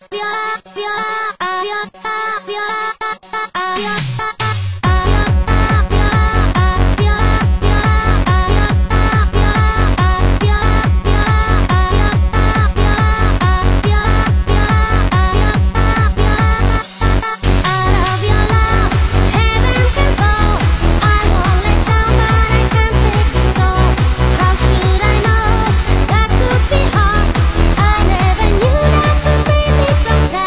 How should I know? That could be hard. I never knew that could be me so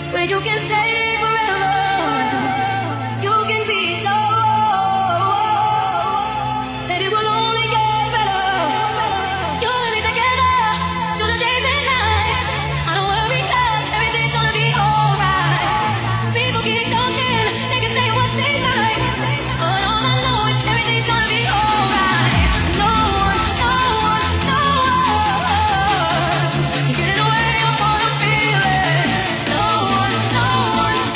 where you can stay forever. You can be so, and it will only get better. You and me together through the days and nights. I don't worry 'cause everything's gonna be alright. People keep talking, they can say what they like, but all I know is everything's gonna be alright. No one, no one, no one can get away from what I'm feeling. No one, no one,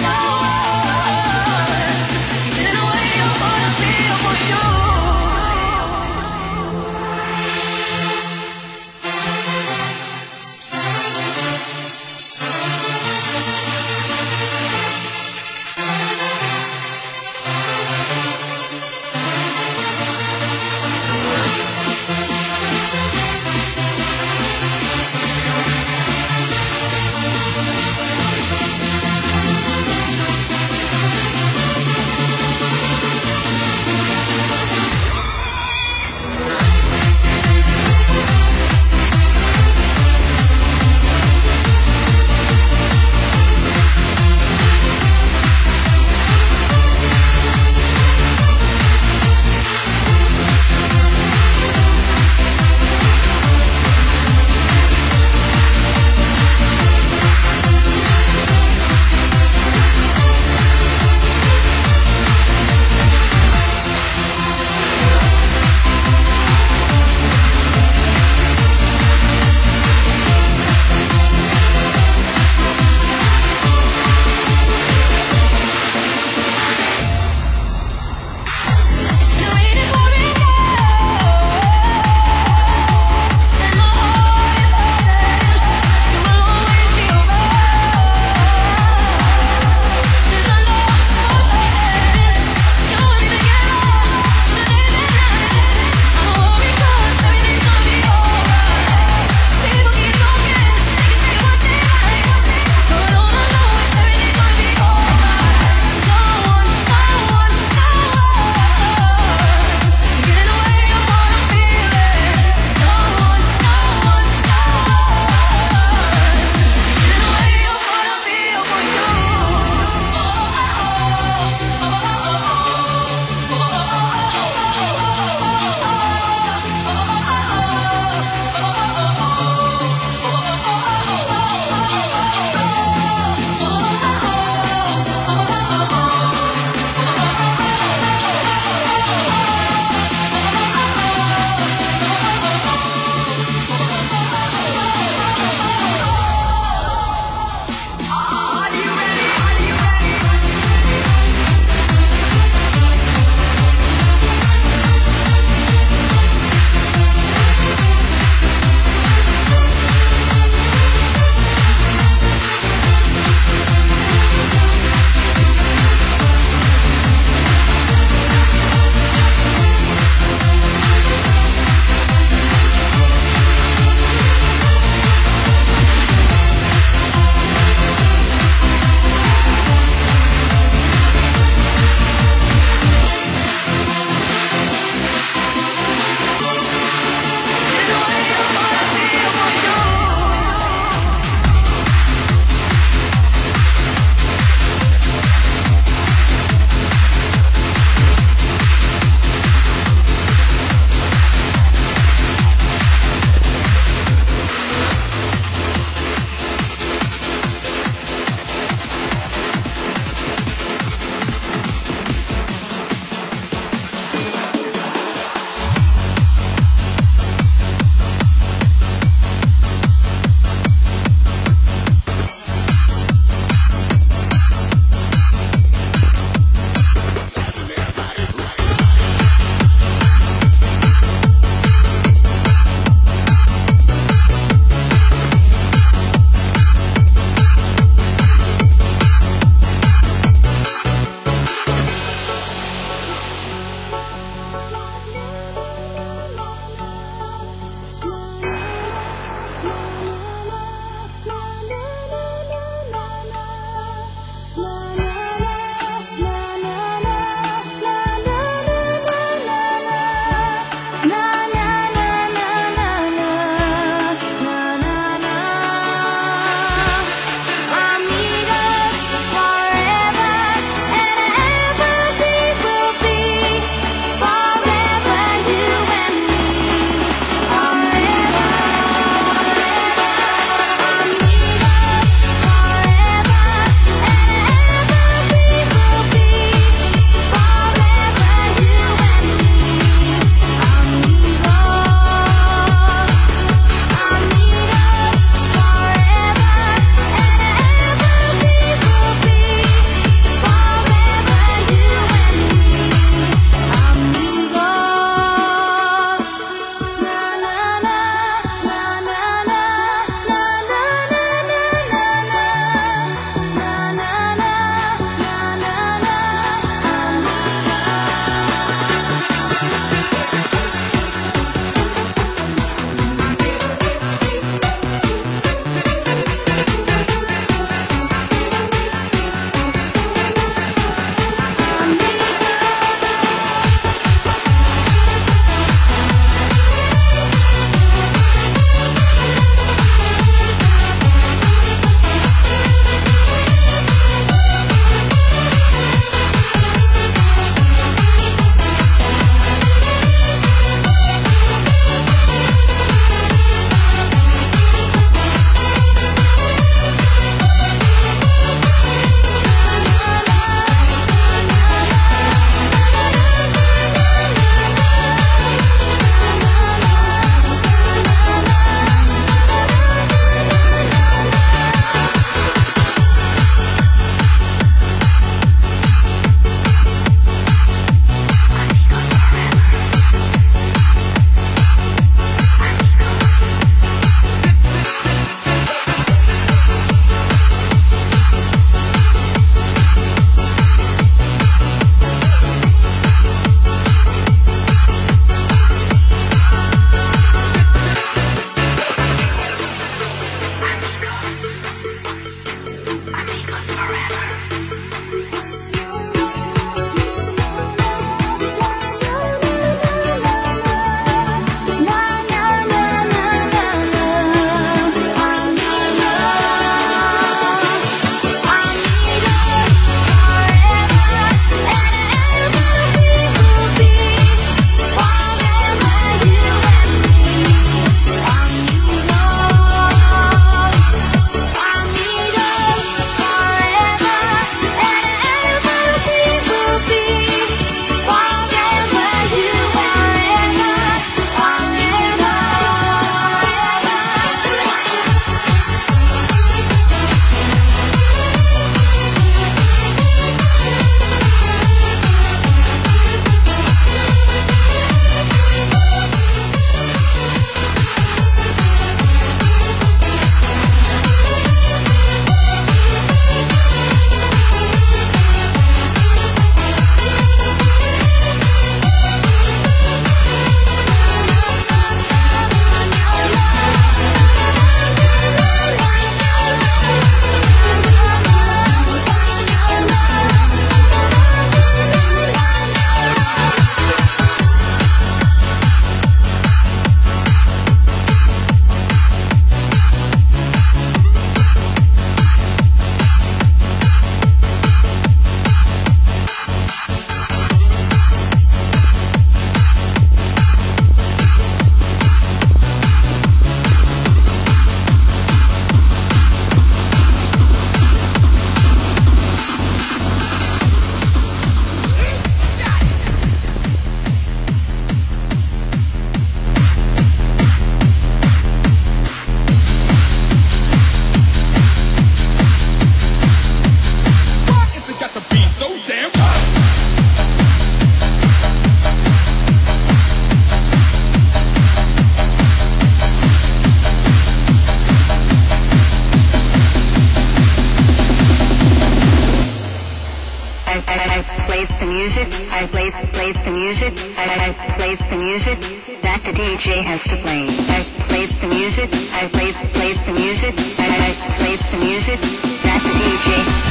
I play the music. I play the music that the DJ has to play. I play the music. I play the music. I play the music that the DJ.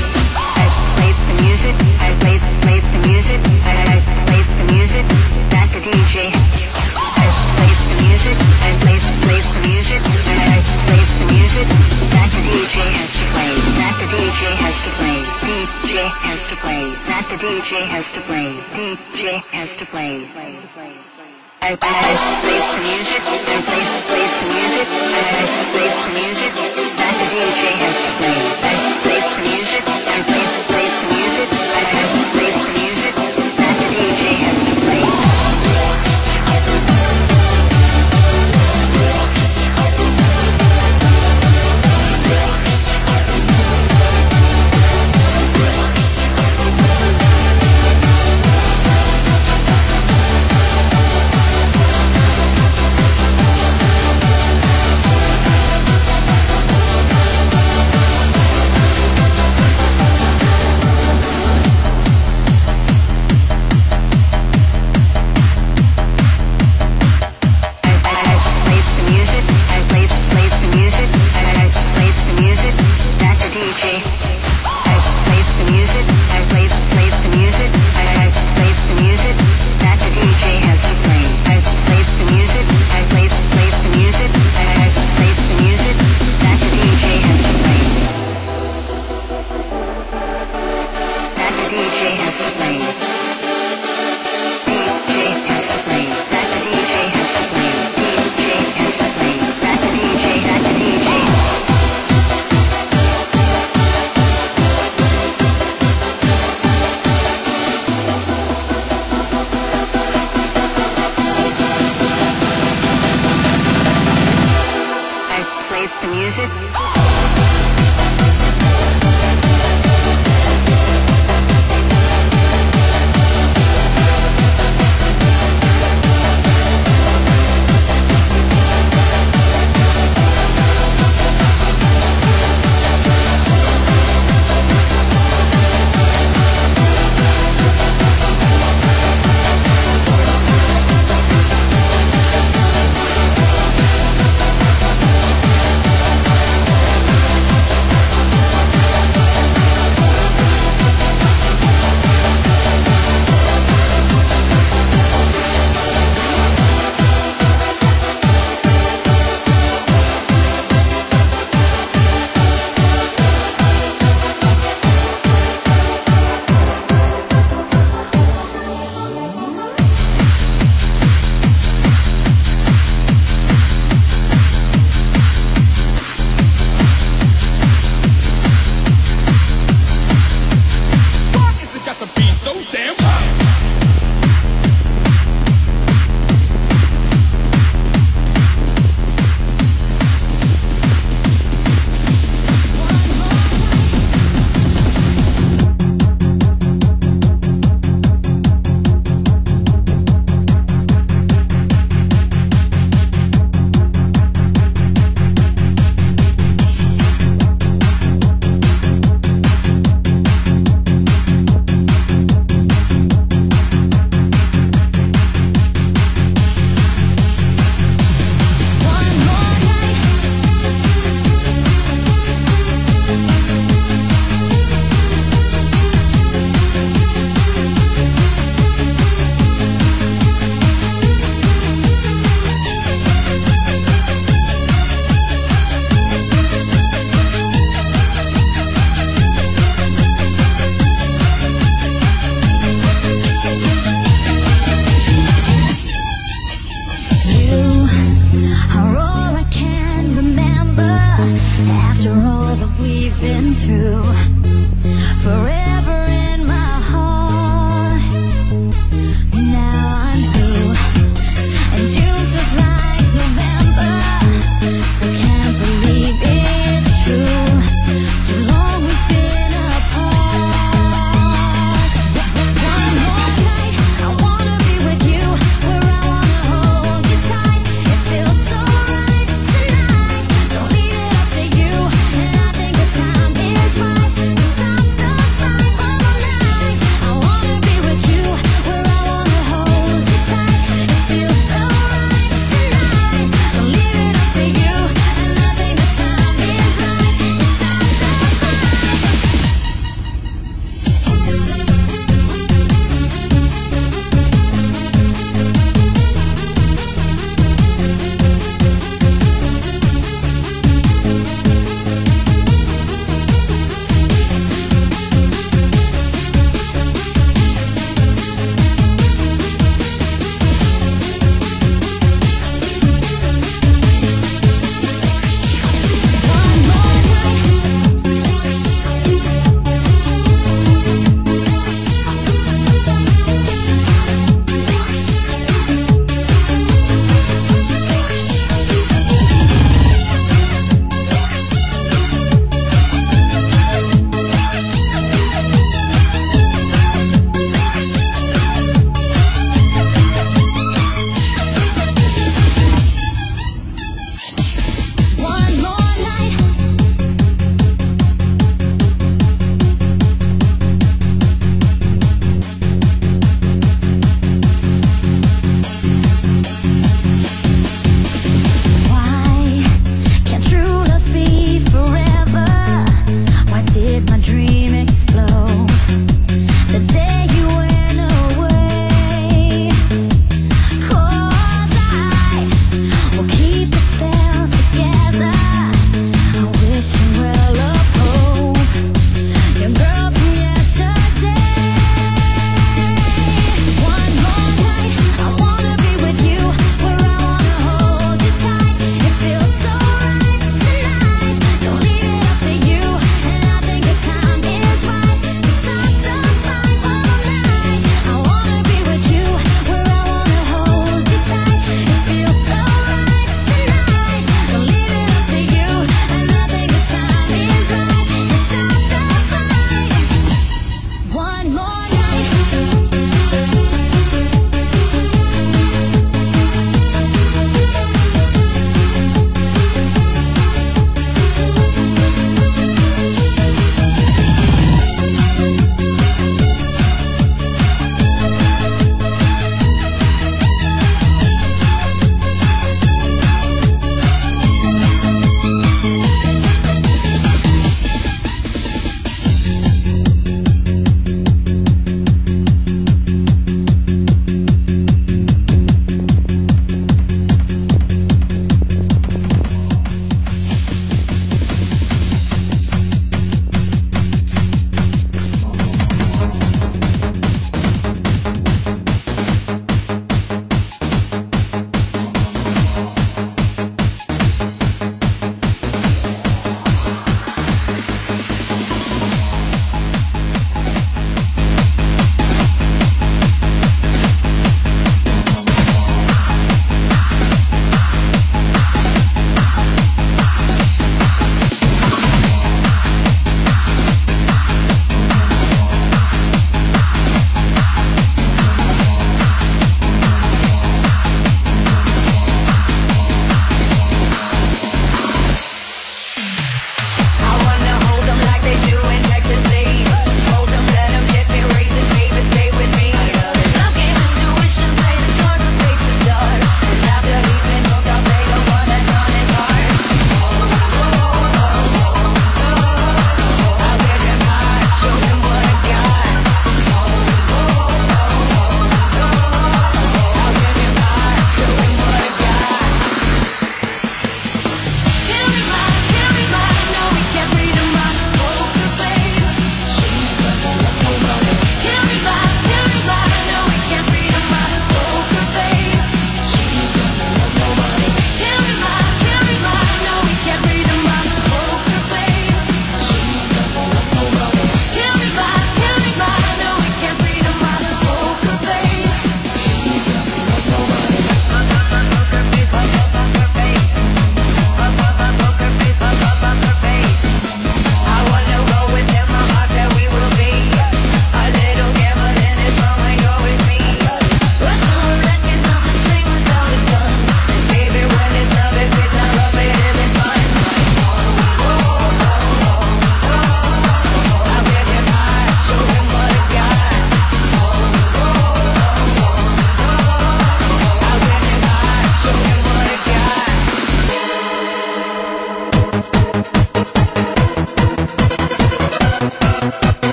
I play the music. I play the music. I play the music that the DJ. I play the music. I play the music. I play the music that the DJ has to play. That the DJ has to play. DJ has to play. That the DJ has to play. DJ has to play. I play the music. I play the music. I play the music that the DJ has to play. I play the music. I play the music. I play the music that the DJ has to play. been through. Forever in my heart. Now I'm through, and June feels like November. So can't believe it's true. Too long we've been apart. One more night, I wanna be with you, where I wanna hold you tight. It feels so right tonight. Don't leave it up to you, and I think the time is right.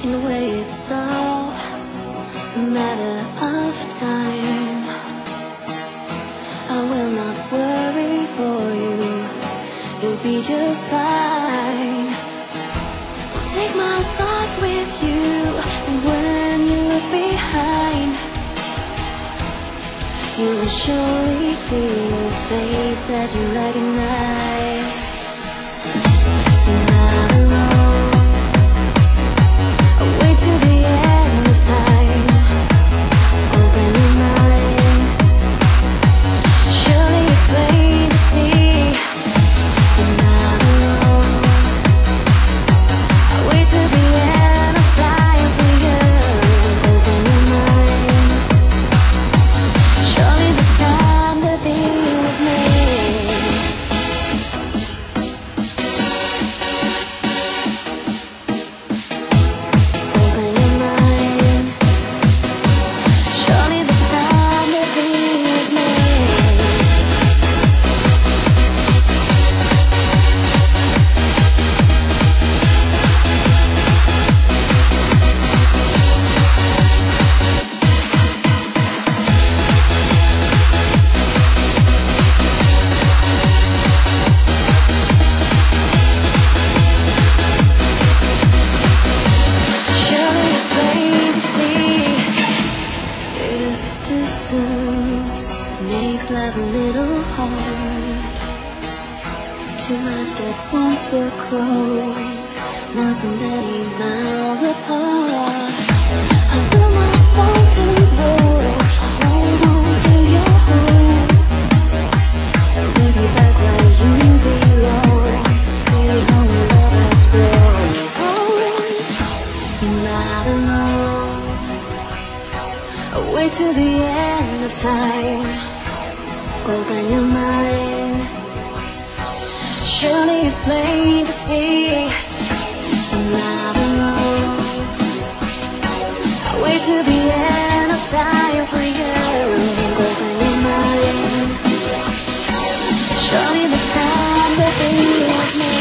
In a way, it's all a matter of time. I will not worry for you, you'll be just fine. I'll take my thoughts with you, and when you look behind, you will surely see a face that you recognize. You're not alone. I'll wait till the end of time. Open your mind. Surely it's plain to see. You're not alone. I'll wait till the end of time for you. Open your mind. Surely it's time to be with me. Open your mind. Surely it's time to be with me. Surely it's plain to see. It is the distance that makes life a little hard. Two eyes that once were closed, now so many miles apart. I will not fall too low. Hold on to your hope. Take me back where you belong. Take home love has grown. You're not alone. I'll wait till the end of time. Open your mind. Surely it's plain to see. You're not alone. I'll wait till the end of time for you. Open your mind. Surely it's time to be with me.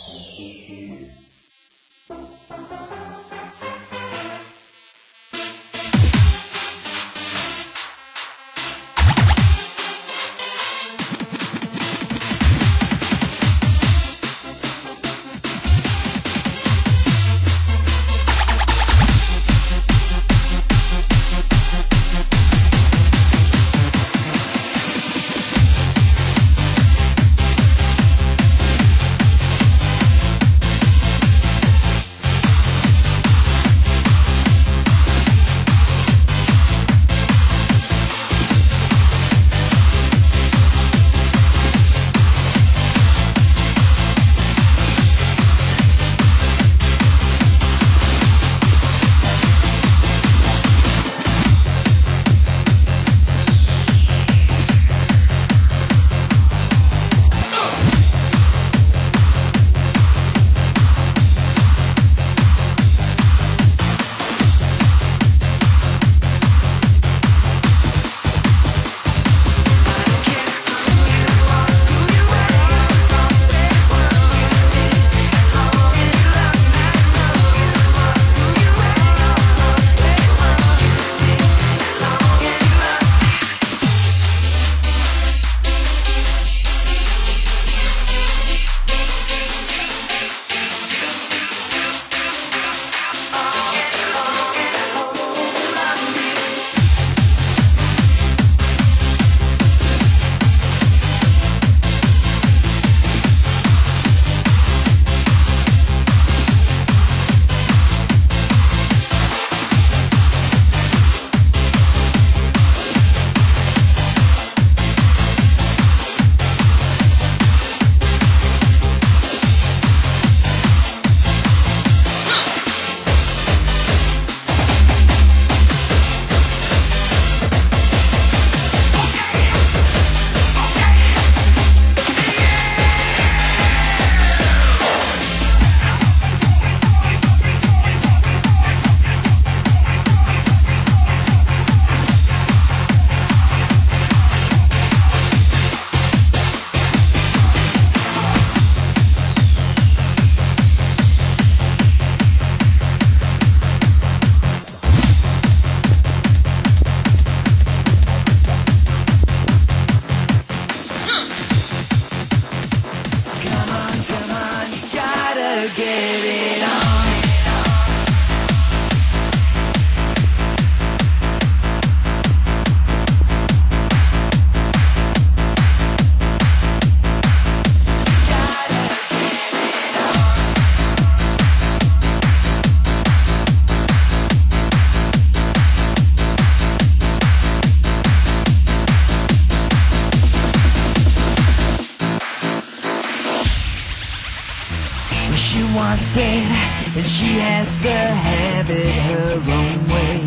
wants it, and she has to have it her own way.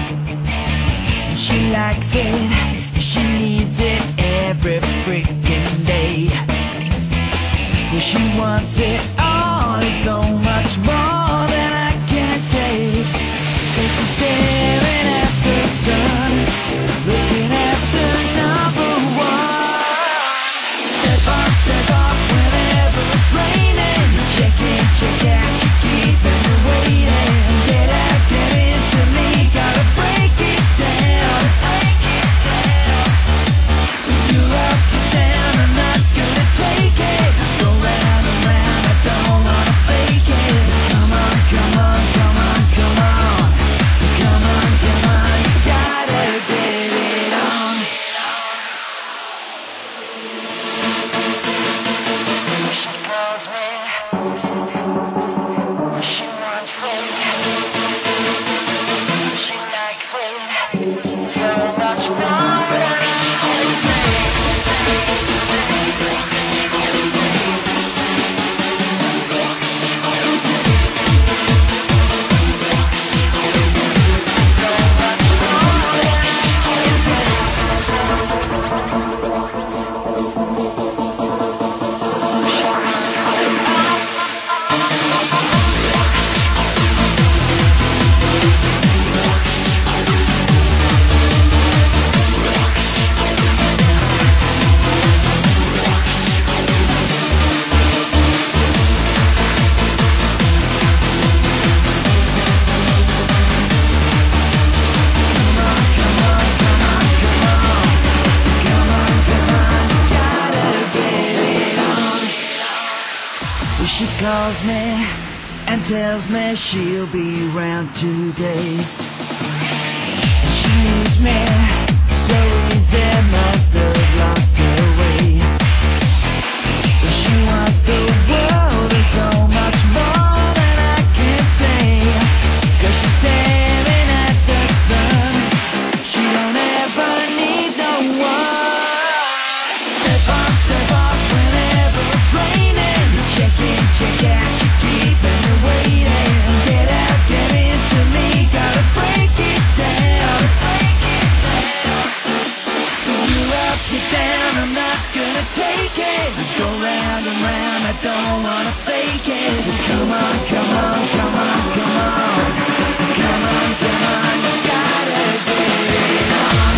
And she likes it, and she needs it every freaking day. Yeah, she wants it all, and so much more than I can take. And she's staring at the sun, looking at the number one. Step on, step off whenever it's raining. Check in, check out, you keeping me waiting. Get out, get into me, gotta break it down. If you're up and down, I'm not gonna take it. Go round and round, I don't wanna fake it. She calls me and tells me she'll be round today. She needs me so easy, must have lost her way. She wants the world and so much more than I can say. 'Cause she's staring at the sun. She don't ever need no one. Step on, step off whenever it's raining. Check in, check out, you're keeping me waiting. Get out, get into me, gotta break it down. You up, you down, I'm not gonna take it. I go round and round, I don't wanna fake it. Come on, come on, come on, come on. Come on, come on, you gotta get it on.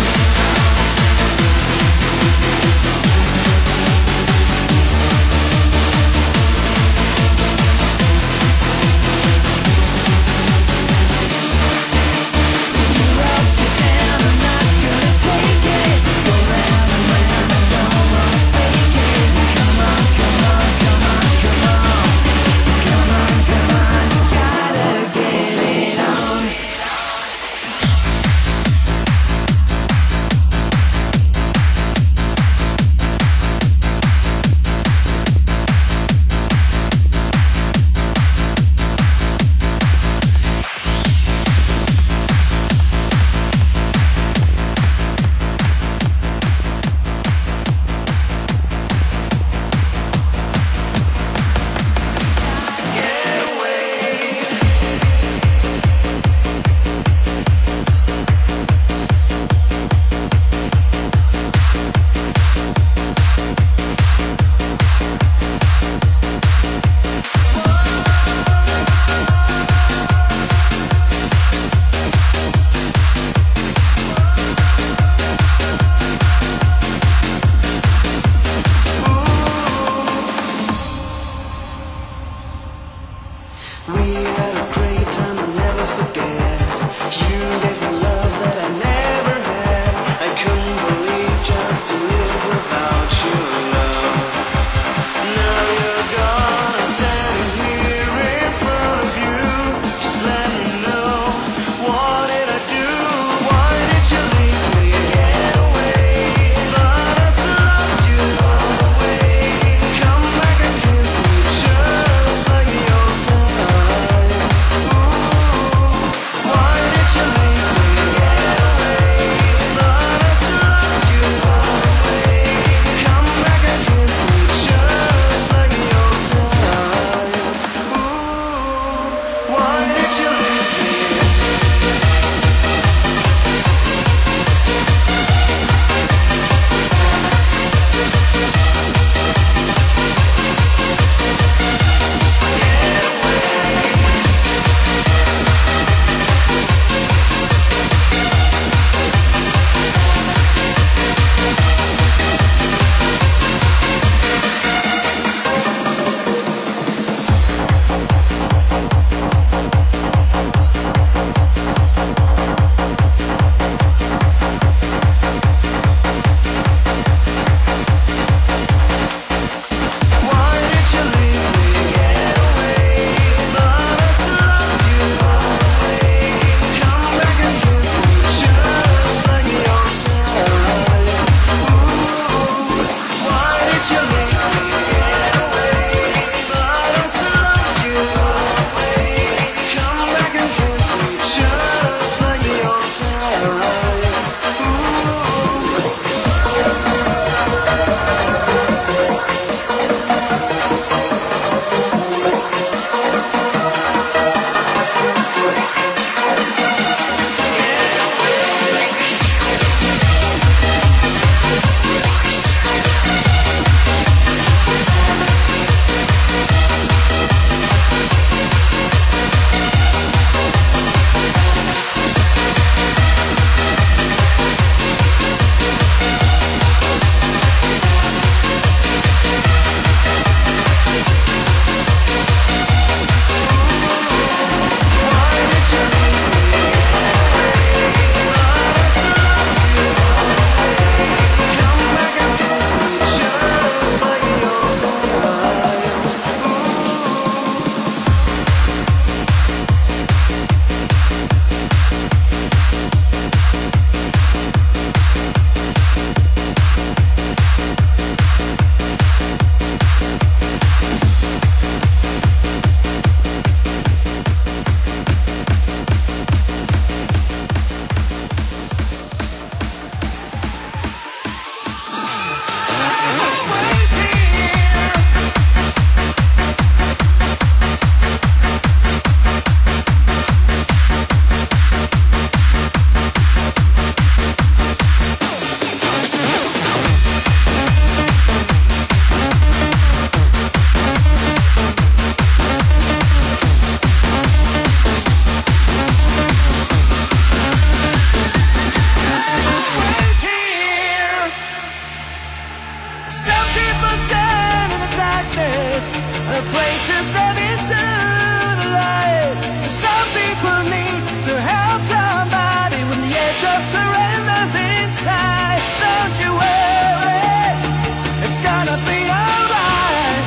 darkness, afraid to step into the light. Some people need to help somebody when the edge of surrender's inside. Don't you worry, it's gonna be alright.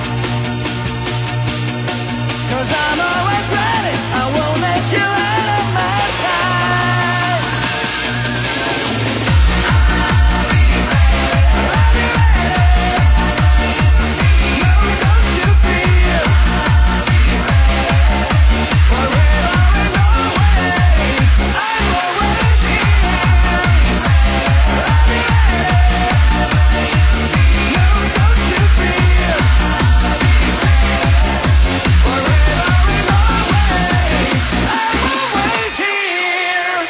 'Cause I'm always ready, I won't let you out of my sight. I'll be ready, I'll be ready. No, don't you fear, I'll be ready. Forever and always, I'm always here. I'll be ready. No, don't you fear, I'll be ready. Forever and always, I'm always here.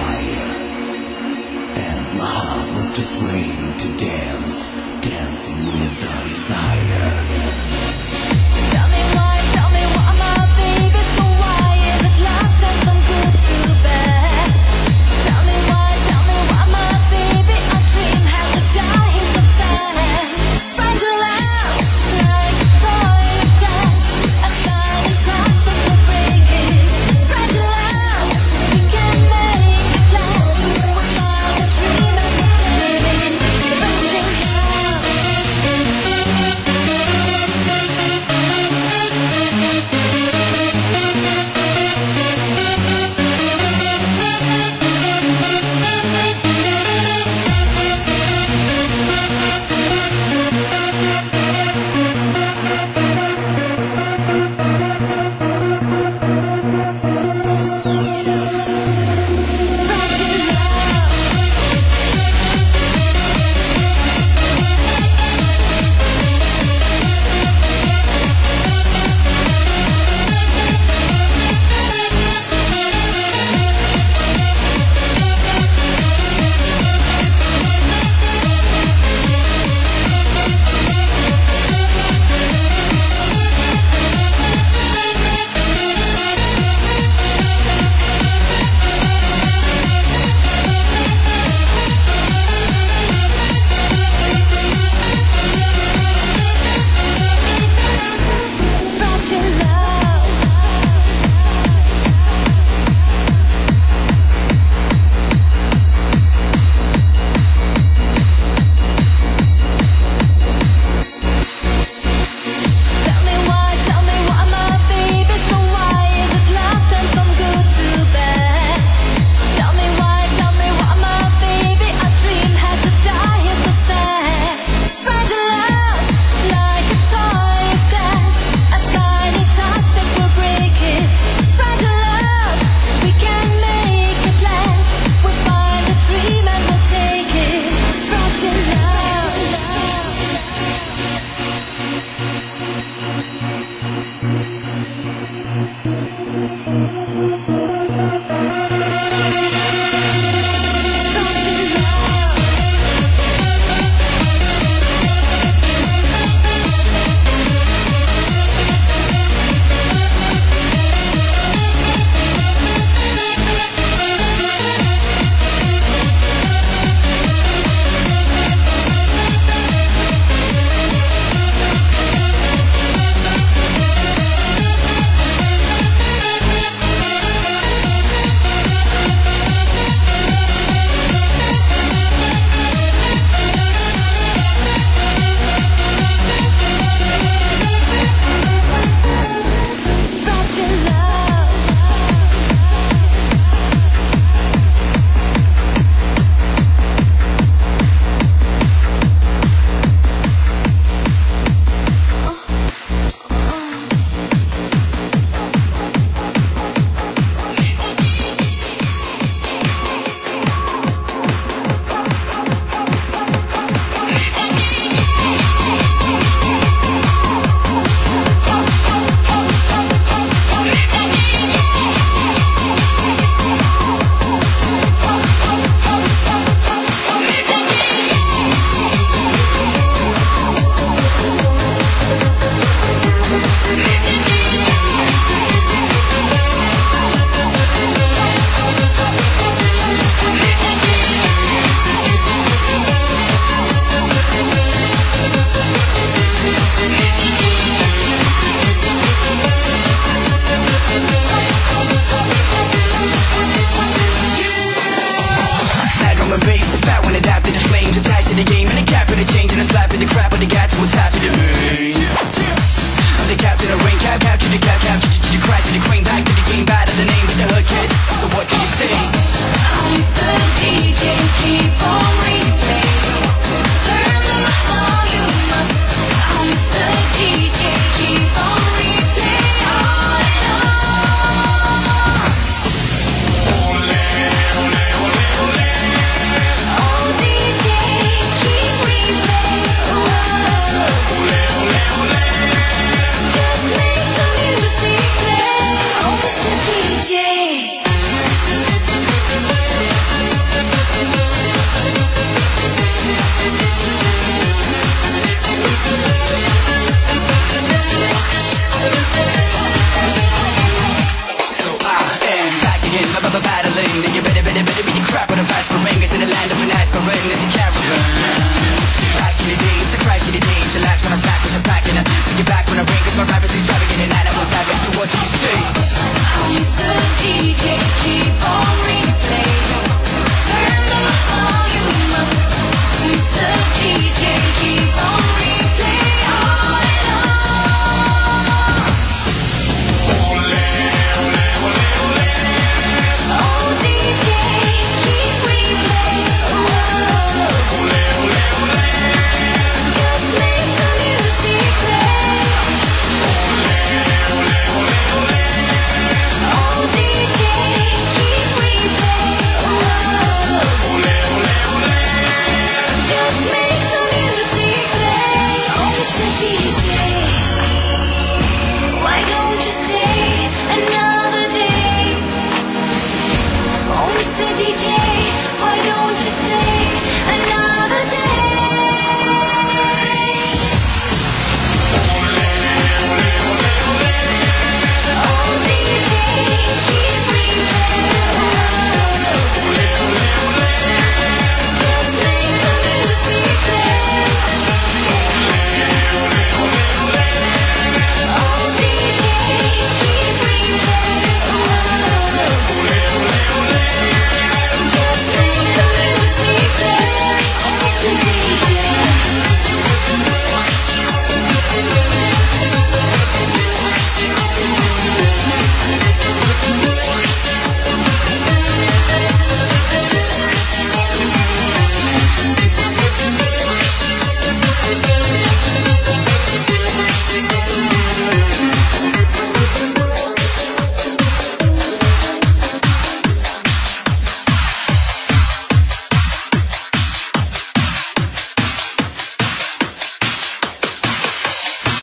just waiting to dance, dancing desire.